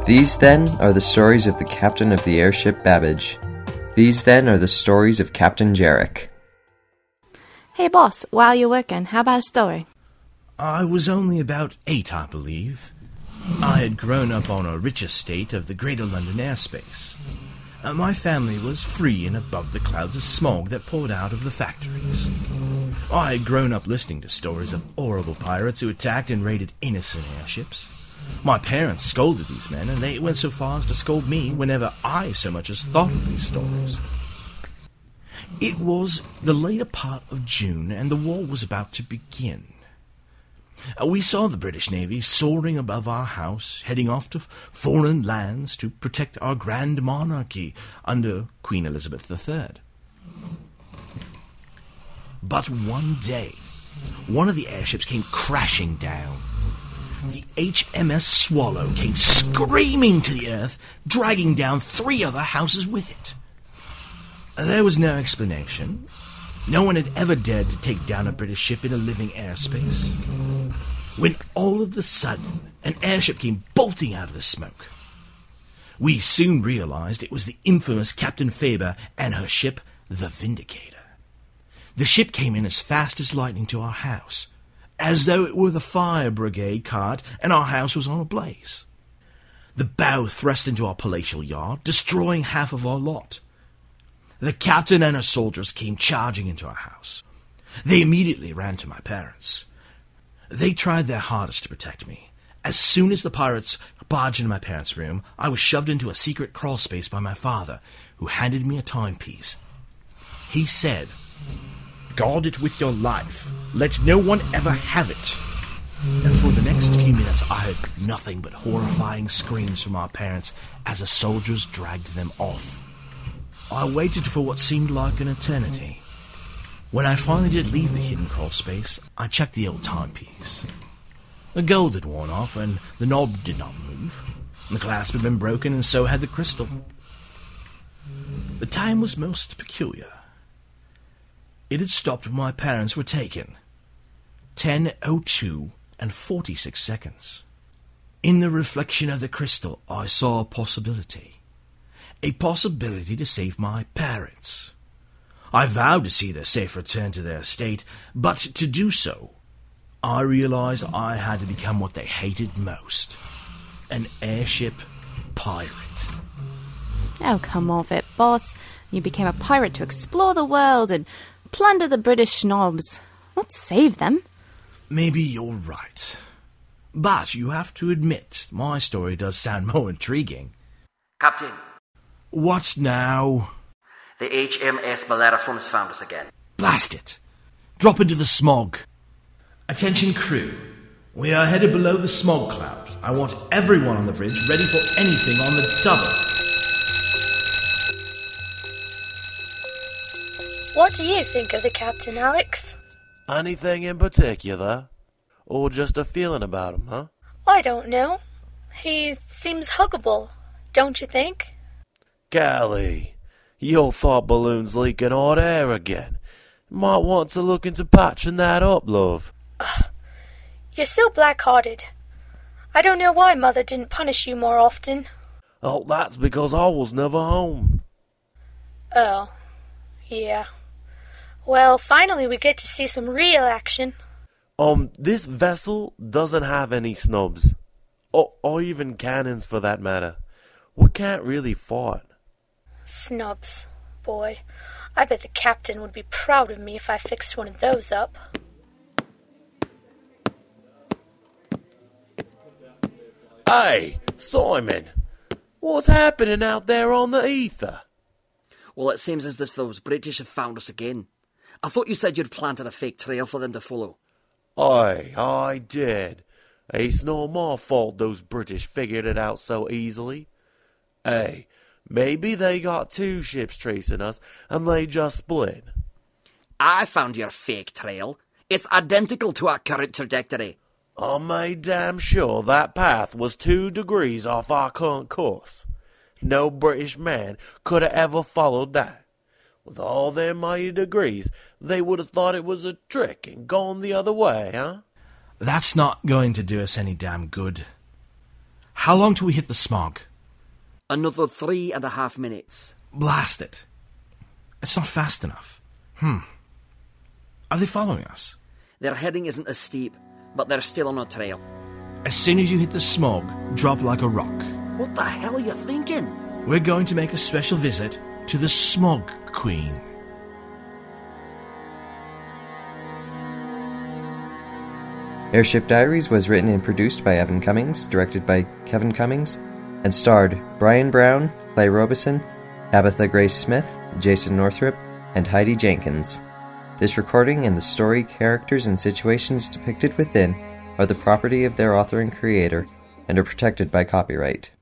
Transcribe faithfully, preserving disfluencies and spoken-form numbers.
These, then, are the stories of the captain of the airship Babbage. These, then, are the stories of Captain Jarek. Hey, boss, while you're working, how about a story? I was only about eight, I believe. I had grown up on a rich estate of the Greater London airspace. Uh, my family was free and above the clouds of smog that poured out of the factories. I had grown up listening to stories of horrible pirates who attacked and raided innocent airships. My parents scolded these men, and they went so far as to scold me whenever I so much as thought of these stories. It was the later part of June, and the war was about to begin. Uh, we saw the British Navy soaring above our house, heading off to foreign lands to protect our grand monarchy under Queen Elizabeth the Third. But one day, one of the airships came crashing down. The H M S Swallow came screaming to the earth, dragging down three other houses with it. There was no explanation. No one had ever dared to take down a British ship in a living airspace. When all of a sudden, an airship came bolting out of the smoke. We soon realized it was the infamous Captain Faber and her ship, the Vindicator. The ship came in as fast as lightning to our house, as though it were the fire brigade cart and our house was on a blaze. The bow thrust into our palatial yard, destroying half of our lot. The captain and her soldiers came charging into our house. They immediately ran to my parents. They tried their hardest to protect me. As soon as the pirates barged into my parents' room, I was shoved into a secret crawl space by my father, who handed me a timepiece. He said, "Guard it with your life. Let no one ever have it." And for the next few minutes I heard nothing but horrifying screams from our parents as the soldiers dragged them off. I waited for what seemed like an eternity. When I finally did leave the hidden crawl space, I checked the old timepiece. The gold had worn off and the knob did not move. The clasp had been broken and so had the crystal. The time was most peculiar. It had stopped when my parents were taken. ten oh two and forty-six seconds. In the reflection of the crystal, I saw a possibility. A possibility to save my parents. I vowed to see their safe return to their estate, but to do so, I realized I had to become what they hated most. An airship pirate. Oh, come off it, boss. You became a pirate to explore the world and plunder the British snobs. Not save them. Maybe you're right. But you have to admit, my story does sound more intriguing. Captain. What now? The H M S Bellerophon has found us again. Blast it! Drop into the smog. Attention crew. We are headed below the smog cloud. I want everyone on the bridge ready for anything on the double. What do you think of the captain, Alex? Anything in particular? Or just a feeling about him, huh? I don't know. He seems huggable, don't you think? Golly, your thought balloon's leaking hot air again. Might want to look into patching that up, love. Ugh, you're so black-hearted. I don't know why Mother didn't punish you more often. Oh, that's because I was never home. Oh, yeah. Well, finally we get to see some real action. Um, this vessel doesn't have any snubs. Or, or even cannons, for that matter. We can't really fight. Snubs. Boy, I bet the captain would be proud of me if I fixed one of those up. Hey, Simon! What's happening out there on the ether? Well, it seems as if those British have found us again. I thought you said you'd planted a fake trail for them to follow. Aye, I did. It's not my fault those British figured it out so easily. Hey, maybe they got two ships tracing us, and they just split. I found your fake trail. It's identical to our current trajectory. I made damn sure that path was two degrees off our current course. No British man could have ever followed that. With all their mighty degrees, they would have thought it was a trick and gone the other way, huh? That's not going to do us any damn good. How long till we hit the smog? Another three and a half minutes. Blast it. It's not fast enough. Hmm. Are they following us? Their heading isn't as steep, but they're still on our trail. As soon as you hit the smog, drop like a rock. What the hell are you thinking? We're going to make a special visit to the Smog Queen. Airship Diaries was written and produced by Evan Cummings, directed by Kevin Cummings, and starred Brian Brown, Clay Robeson, Tabitha Grace Smith, Jason Northrup, and Heidi Jenkins. This recording and the story, characters, and situations depicted within are the property of their author and creator and are protected by copyright.